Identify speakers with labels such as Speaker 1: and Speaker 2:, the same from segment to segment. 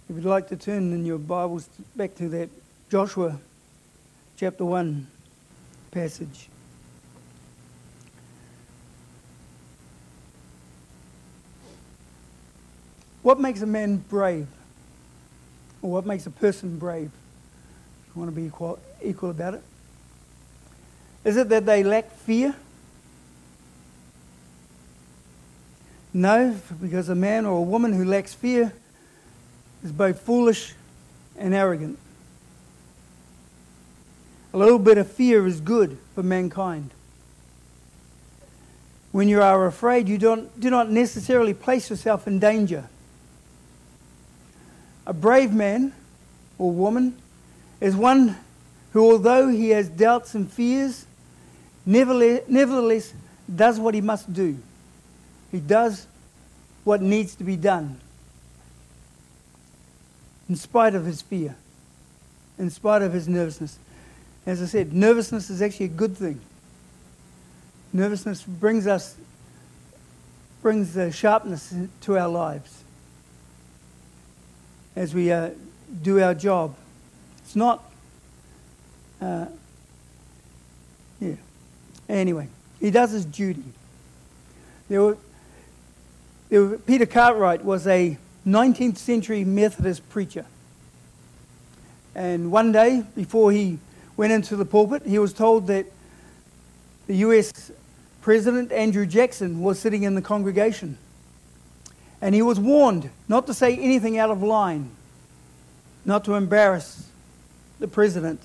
Speaker 1: If you'd like to turn in your Bibles back to that Joshua chapter 1 passage. What makes a man brave? Or what makes a person brave? If you want to be equal about it. Is it that they lack fear? No, because a man or a woman who lacks fear is both foolish and arrogant. A little bit of fear is good for mankind. When you are afraid, you do not necessarily place yourself in danger. A brave man or woman is one who, although he has doubts and fears, nevertheless does what he must do. He does what needs to be done. In spite of his fear, in spite of his nervousness. As I said, nervousness is actually a good thing. Nervousness brings the sharpness to our lives as we do our job. It's not, Anyway, he does his duty. Peter Cartwright was a 19th century Methodist preacher. And one day, before he went into the pulpit, he was told that the US President Andrew Jackson was sitting in the congregation. And he was warned not to say anything out of line, not to embarrass the president.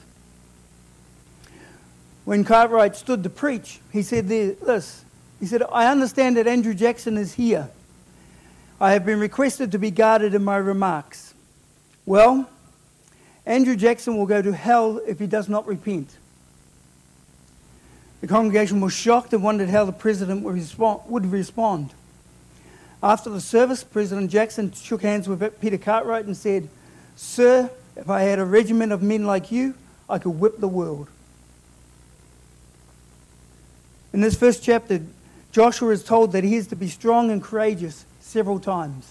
Speaker 1: When Cartwright stood to preach, he said this. He said, "I understand that Andrew Jackson is here. I have been requested to be guarded in my remarks. Well, Andrew Jackson will go to hell if he does not repent." The congregation was shocked and wondered how the president would respond. After the service, President Jackson shook hands with Peter Cartwright and said, "Sir, if I had a regiment of men like you, I could whip the world." In this first chapter, Joshua is told that he is to be strong and courageous several times.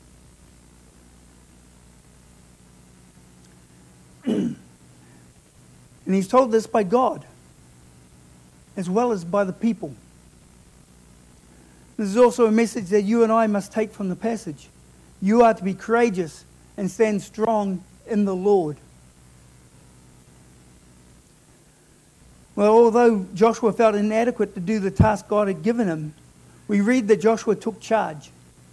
Speaker 1: And he's told this by God, as well as by the people. This is also a message that you and I must take from the passage. You are to be courageous and stand strong in the Lord. Well, although Joshua felt inadequate to do the task God had given him, we read that Joshua took charge.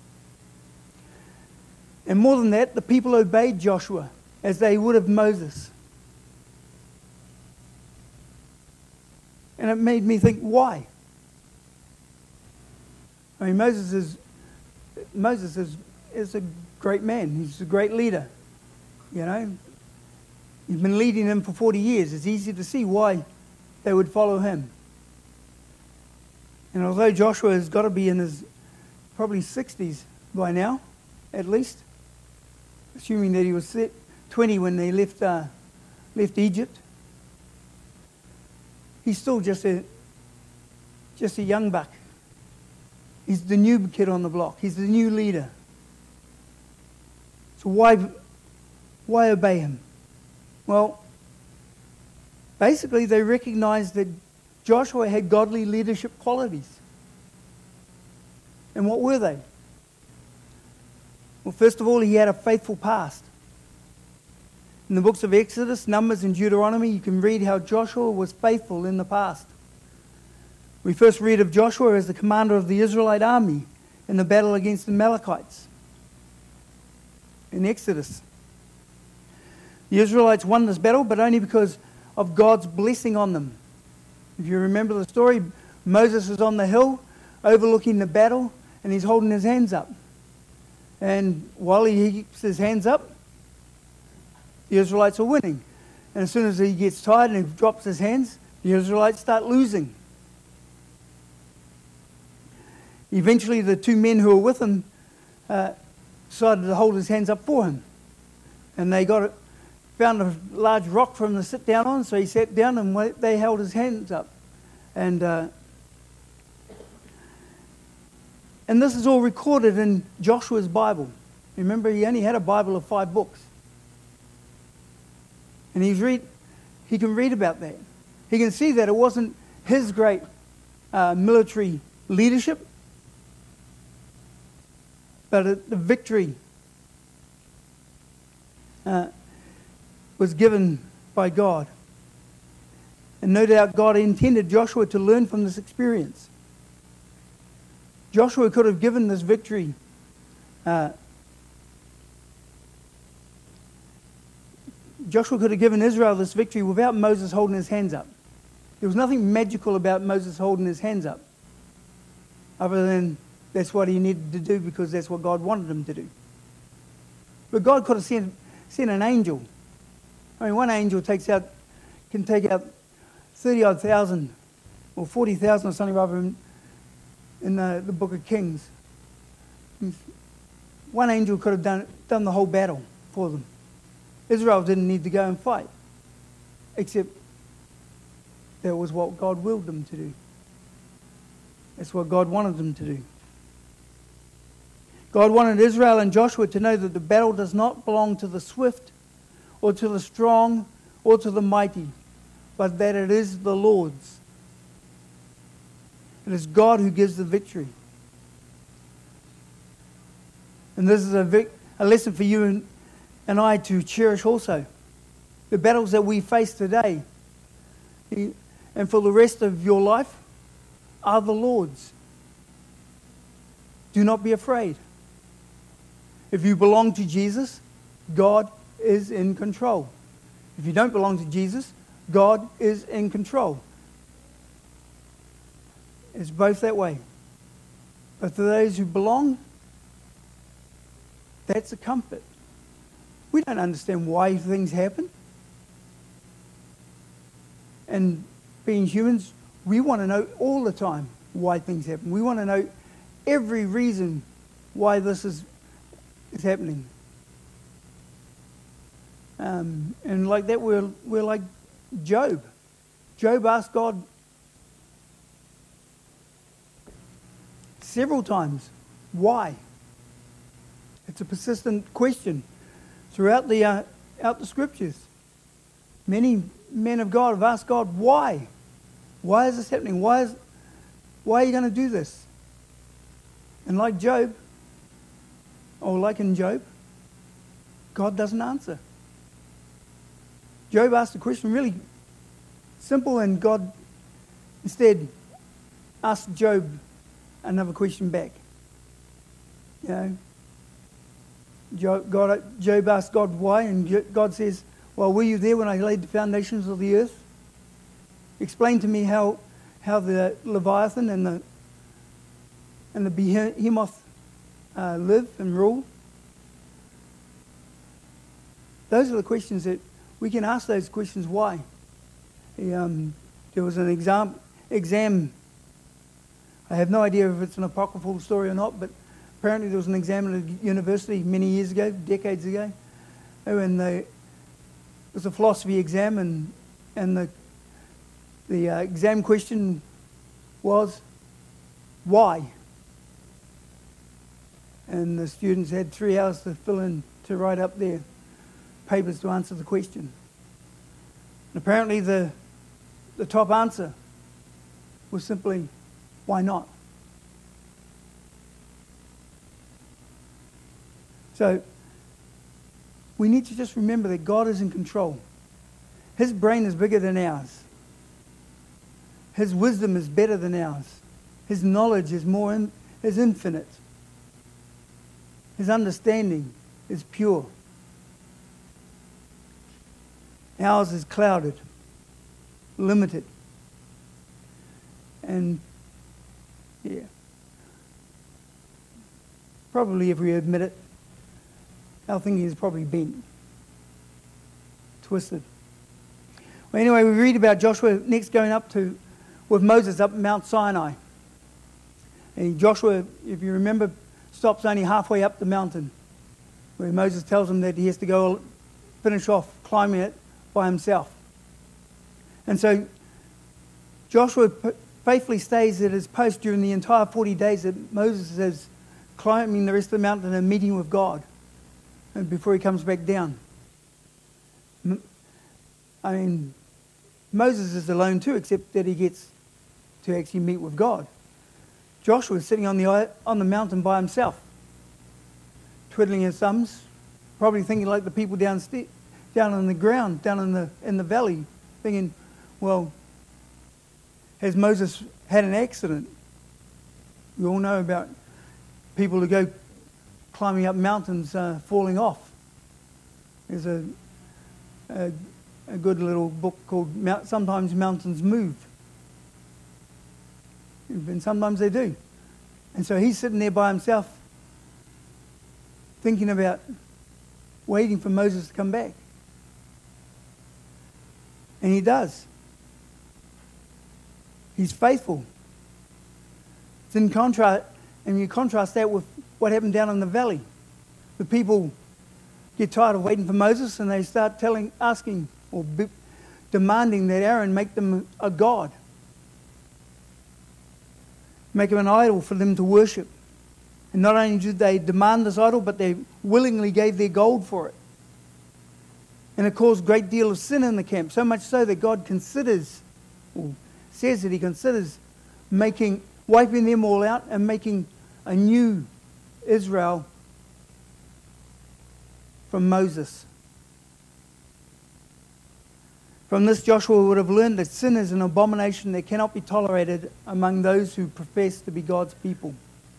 Speaker 1: And more than that, the people obeyed Joshua as they would have Moses. And it made me think, why? I mean, Moses is a great man. He's a great leader. You know, he's been leading them for 40 years. It's easy to see why they would follow him. And although Joshua has got to be in his probably 60s by now, at least, assuming that he was 20 when they left Egypt, he's still just a young buck. He's the new kid on the block. He's the new leader. So why obey him? Well, basically they recognized that Joshua had godly leadership qualities. And what were they? Well, first of all, he had a faithful past. In the books of Exodus, Numbers, and Deuteronomy, you can read how Joshua was faithful in the past. We first read of Joshua as the commander of the Israelite army in the battle against the Amalekites in Exodus. The Israelites won this battle, but only because of God's blessing on them. If you remember the story, Moses is on the hill overlooking the battle, and he's holding his hands up. And while he keeps his hands up, the Israelites are winning. And as soon as he gets tired and he drops his hands, the Israelites start losing. Eventually, the two men who were with him decided to hold his hands up for him. And they found a large rock for him to sit down on, so he sat down and they held his hands up. And this is all recorded in Joshua's Bible. Remember, he only had a Bible of 5 books. And he can read about that. He can see that it wasn't his great military leadership, but the victory was given by God. And no doubt God intended Joshua to learn from this experience. Joshua could have given this victory Joshua could have given Israel this victory without Moses holding his hands up. There was nothing magical about Moses holding his hands up, other than that's what he needed to do because that's what God wanted him to do. But God could have sent an angel. I mean, one angel can take out 30-odd thousand or 40,000 or something rather in the book of Kings. One angel could have done the whole battle for them. Israel didn't need to go and fight, except that was what God willed them to do. That's what God wanted them to do. God wanted Israel and Joshua to know that the battle does not belong to the swift or to the strong or to the mighty, but that it is the Lord's. It is God who gives the victory. And this is a lesson for you and I to cherish also. The battles that we face today and for the rest of your life are the Lord's. Do not be afraid. If you belong to Jesus, God is in control. If you don't belong to Jesus, God is in control. It's both that way. But for those who belong, that's a comfort. We don't understand why things happen. And being humans, we want to know all the time why things happen. We want to know every reason why this is happening. And like that, we're like Job. Job asked God several times, why? It's a persistent question throughout the scriptures. Many men of God have asked God, why? Why is this happening? Why are you going to do this? And like Job, or like in Job, God doesn't answer. Job asked a question really simple, and God instead asked Job another question back. You know, Job asked God why, and God says, well, were you there when I laid the foundations of the earth? Explain to me how the Leviathan and the behemoth live and rule. Those are the questions that we can ask. Those questions why. There was an exam. I have no idea if it's an apocryphal story or not, but apparently there was an exam at a university many years ago, decades ago, and it was a philosophy exam, and the exam question was, why? And the students had 3 hours to write up their papers to answer the question. And apparently the top answer was simply, why not? So we need to just remember that God is in control. His brain is bigger than ours. His wisdom is better than ours. His knowledge is is infinite. His understanding is pure. Ours is clouded, limited. And yeah, probably if we admit it, our thinking is probably bent, twisted. Well, anyway, we read about Joshua next going up with Moses up Mount Sinai. And Joshua, if you remember, stops only halfway up the mountain, where Moses tells him that he has to go finish off climbing it by himself. And so Joshua faithfully stays at his post during the entire 40 days that Moses is climbing the rest of the mountain and meeting with God. before he comes back down. I mean, Moses is alone too, except that he gets to actually meet with God. Joshua is sitting on the mountain by himself, twiddling his thumbs, probably thinking like the people down on the ground, down in the valley, thinking, well, has Moses had an accident? We all know about people who go climbing up mountains falling off. There's a good little book called Sometimes Mountains Move. And sometimes they do. And so he's sitting there by himself thinking about waiting for Moses to come back. And he does. He's faithful. It's in contrast, and you contrast that with what happened down in the valley. The people get tired of waiting for Moses and they start asking or demanding that Aaron make them a god. Make him an idol for them to worship. And not only did they demand this idol, but they willingly gave their gold for it. And it caused a great deal of sin in the camp, so much so that God considers, or says that he considers, wiping them all out and making a new Israel from Moses. From this, Joshua would have learned that sin is an abomination that cannot be tolerated among those who profess to be God's people.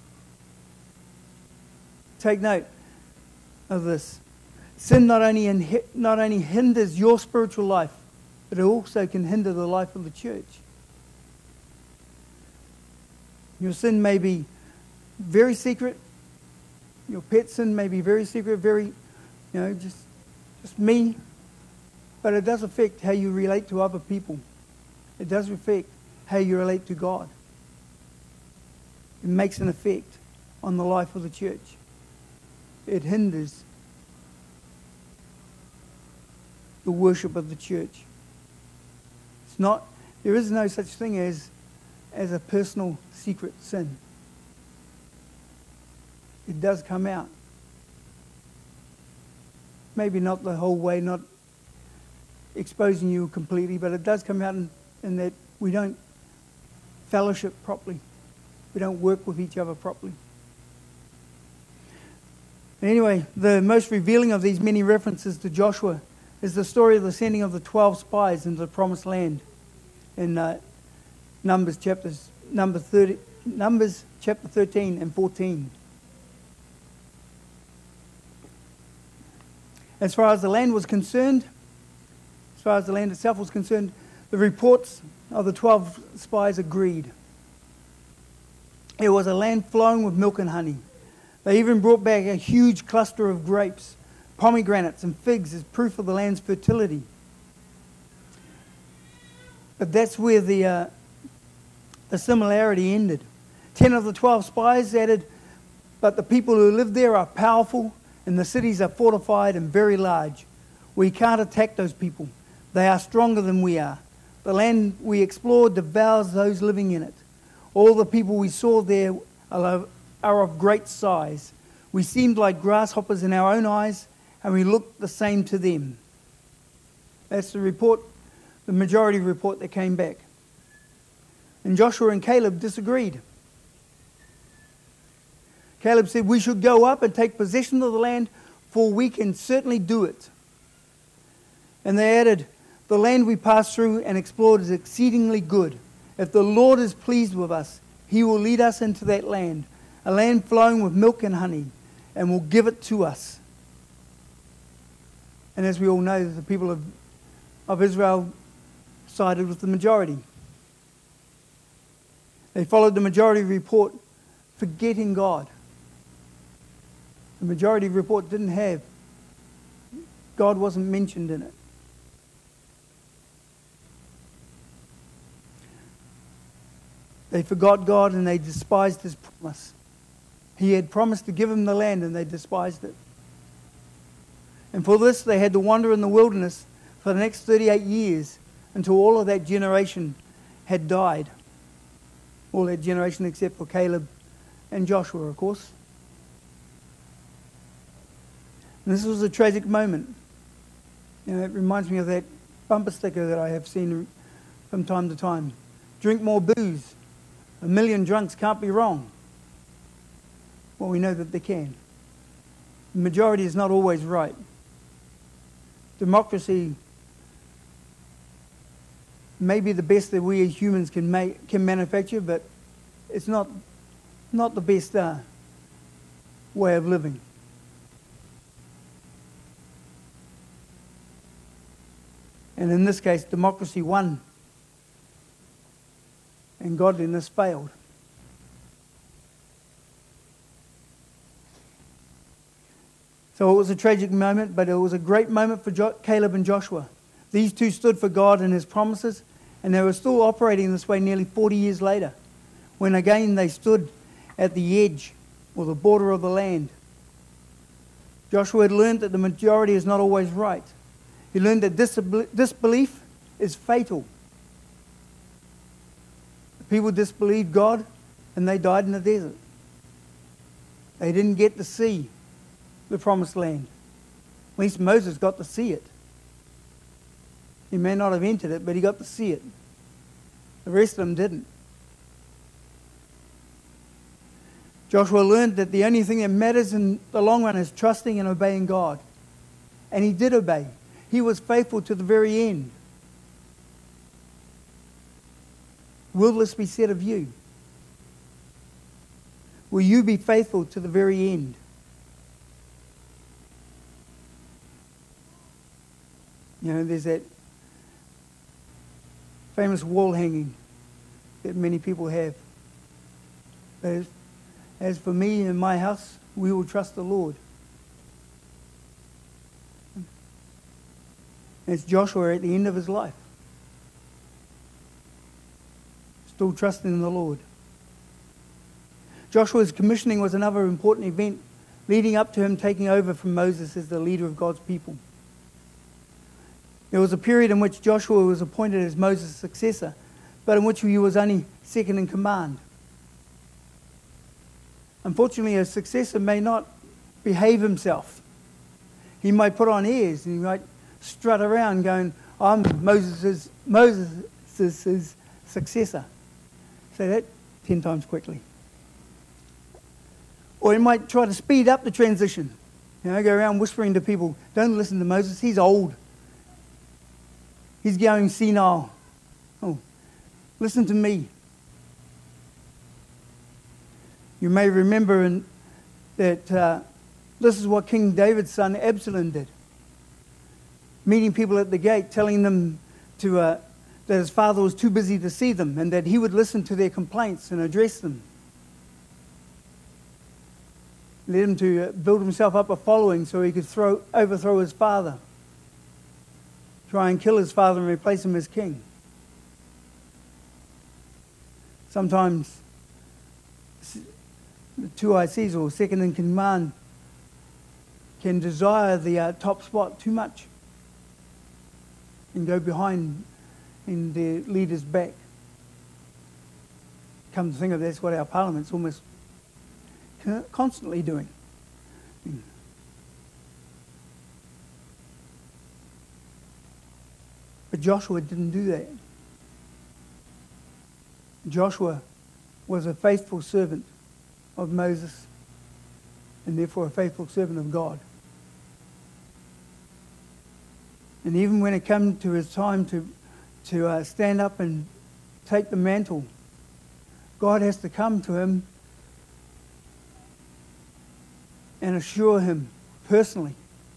Speaker 1: Take note of this. Sin not only hinders your spiritual life, but it also can hinder the life of the church. Your sin may be very secret. Your pet sin may be very secret, just me. But it does affect how you relate to other people. It does affect how you relate to God. It makes an effect on the life of the church. It hinders the worship of the church. There is no such thing as a personal secret sin. It does come out. Maybe not the whole way, not exposing you completely, but it does come out in that we don't fellowship properly. We don't work with each other properly. Anyway, the most revealing of these many references to Joshua is the story of the sending of the 12 spies into the promised land in Numbers chapter 13 and 14. As far as the land was concerned, as far as the land itself was concerned, the reports of the 12 spies agreed. It was a land flowing with milk and honey. They even brought back a huge cluster of grapes, pomegranates and figs as proof of the land's fertility. But that's where the similarity ended. 10 of the 12 spies added, but the people who live there are powerful and the cities are fortified and very large. We can't attack those people. They are stronger than we are. The land we explored devours those living in it. All the people we saw there are of great size. We seemed like grasshoppers in our own eyes, and we looked the same to them. That's the report, the majority report that came back. And Joshua and Caleb disagreed. Caleb said, we should go up and take possession of the land, for we can certainly do it. And they added, the land we passed through and explored is exceedingly good. If the Lord is pleased with us, he will lead us into that land, a land flowing with milk and honey, and will give it to us. And as we all know, the people of Israel sided with the majority. They followed the majority report, forgetting God. The majority report didn't have, God wasn't mentioned in it. They forgot God and they despised his promise. He had promised to give them the land and they despised it. And for this they had to wander in the wilderness for the next 38 years until all of that generation had died. All that generation except for Caleb and Joshua, of course. And this was a tragic moment. It reminds me of that bumper sticker that I have seen from time to time. Drink more booze. 1 million drunks can't be wrong. Well, we know that they can. The majority is not always right. Democracy may be the best that we as humans can manufacture, but it's not the best way of living. And in this case, democracy won, and godliness failed. So it was a tragic moment, but it was a great moment for Caleb and Joshua. These two stood for God and His promises, and they were still operating this way nearly 40 years later, when again they stood at the edge or the border of the land. Joshua had learned that the majority is not always right. He learned that disbelief is fatal. The people disbelieved God, and they died in the desert. They didn't get to see the promised land. At least Moses got to see it. He may not have entered it, but he got to see it. The rest of them didn't. Joshua learned that the only thing that matters in the long run is trusting and obeying God. And he did obey. He was faithful to the very end. Will this be said of you? Will you be faithful to the very end? There's that famous wall hanging that many people have. But as for me and my house, we will trust the Lord. It's Joshua at the end of his life, still trusting in the Lord. Joshua's commissioning was another important event leading up to him taking over from Moses as the leader of God's people. There was a period in which Joshua was appointed as Moses' successor, but in which he was only second in command. Unfortunately, a successor may not behave himself. He might put on airs and he might strut around going, I'm Moses' successor. Say that 10 times quickly. Or he might try to speed up the transition. Go around whispering to people, don't listen to Moses, he's old. He's going senile. Oh, listen to me. You may remember that this is what King David's son Absalom did. Meeting people at the gate, telling them that his father was too busy to see them and that he would listen to their complaints and address them. Led him to build himself up a following so he could overthrow his father. Try and kill his father and replace him as king. Sometimes the two ICs, or second in command, can desire the top spot too much and go behind in their leader's back. Come to think of it, that's what our parliament's almost constantly doing. But Joshua didn't do that. Joshua was a faithful servant of Moses and therefore a faithful servant of God. And even when it came to his time to stand up and take the mantle, God has to come to him and assure him personally.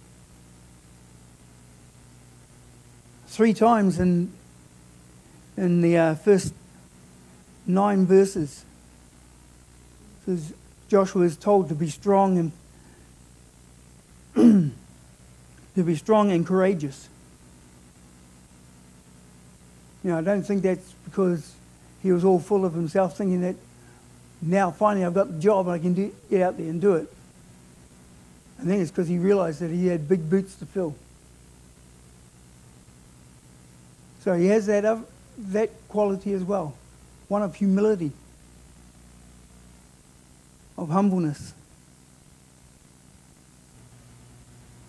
Speaker 1: 3 times in the first 9 verses, says Joshua is told to be strong and to be strong and courageous. I don't think that's because he was all full of himself, thinking that now finally I've got the job and I can get out there and do it. I think it's because he realized that he had big boots to fill. So he has that quality as well, one of humility, of humbleness.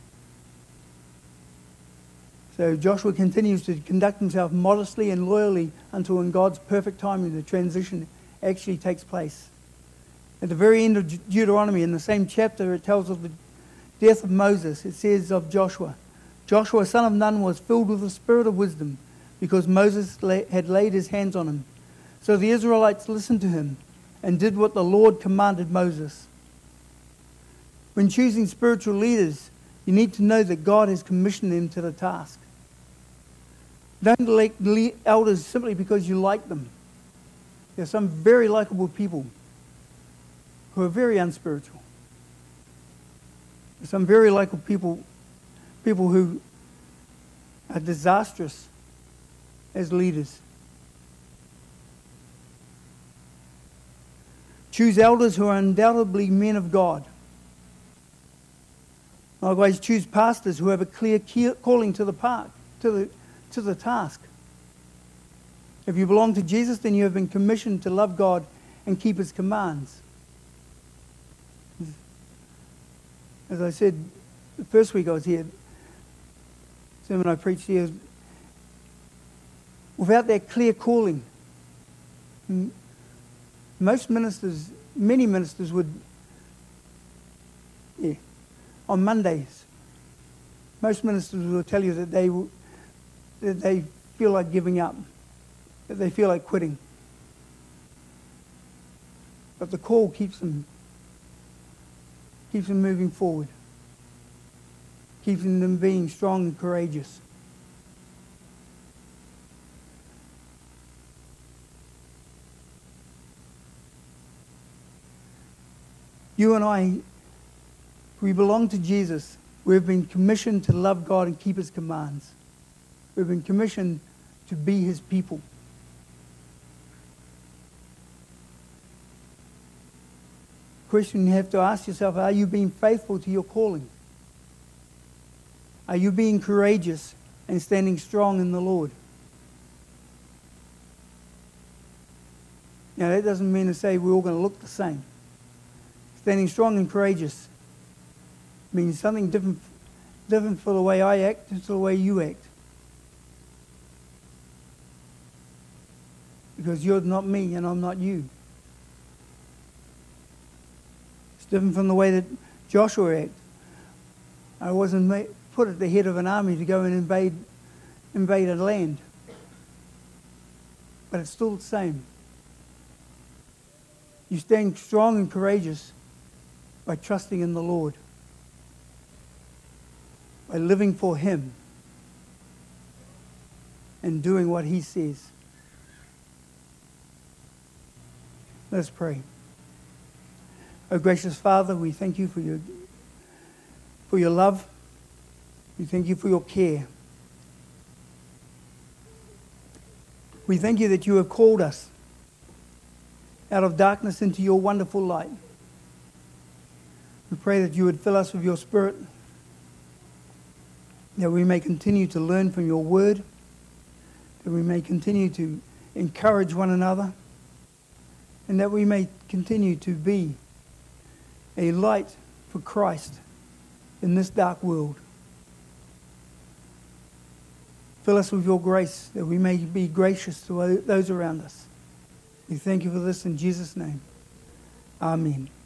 Speaker 1: So Joshua continues to conduct himself modestly and loyally until in God's perfect timing the transition actually takes place. At the very end of Deuteronomy, in the same chapter, it tells of the death of Moses. It says of Joshua, Joshua, son of Nun, was filled with the spirit of wisdom because Moses had laid his hands on him. So the Israelites listened to him and did what the Lord commanded Moses. When choosing spiritual leaders, you need to know that God has commissioned them to the task. Don't elect elders simply because you like them. There are some very likable people who are very unspiritual. There are some very likable people who are disastrous as leaders. Choose elders who are undoubtedly men of God. Likewise, choose pastors who have a clear calling to the task. If you belong to Jesus, then you have been commissioned to love God and keep His commands. As I said, the first week I was here, the sermon I preached here, without that clear calling, many ministers would, on Mondays, most ministers will tell you that they feel like giving up, that they feel like quitting. But the call keeps them moving forward, keeping them being strong and courageous. You and I, we belong to Jesus. We've been commissioned to love God and keep His commands. We've been commissioned to be His people. Question you have to ask yourself, are you being faithful to your calling? Are you being courageous and standing strong in the Lord? Now, that doesn't mean to say we're all going to look the same. Standing strong and courageous means something different for the way I act and for the way you act. Because you're not me and I'm not you. It's different from the way that Joshua acted. I wasn't put at the head of an army to go and invade a land. But it's still the same. You stand strong and courageous by trusting in the Lord, by living for Him and doing what He says. Let's pray. Oh, gracious Father, we thank You for your love. We thank You for Your care. We thank You that You have called us out of darkness into Your wonderful light. We pray that You would fill us with Your Spirit, that we may continue to learn from Your Word, that we may continue to encourage one another, and that we may continue to be a light for Christ in this dark world. Fill us with Your grace, that we may be gracious to those around us. We thank You for this in Jesus' name. Amen.